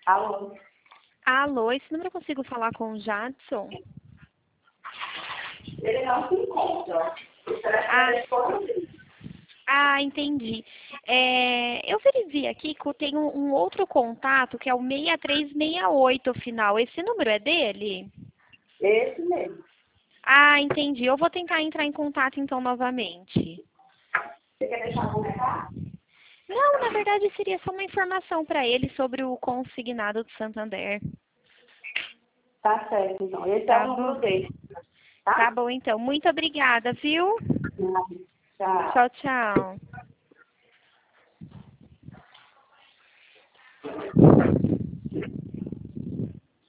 Alô? Alô, esse número eu consigo falar com o Jadson? Ele não se encontra. Entendi. Eu verifiquei aqui que eu tenho um outro contato, que é o 6368 final. Esse número é dele? Esse mesmo. Entendi. Eu vou tentar entrar em contato então novamente. Você quer deixar algum recado? Não, na verdade seria só uma informação para ele sobre o consignado do Santander. Tá certo, então. Esse é Tá o bom? número dele, Tá tá? bom, então. Muito obrigada, viu? Tchau. Tchau, tchau.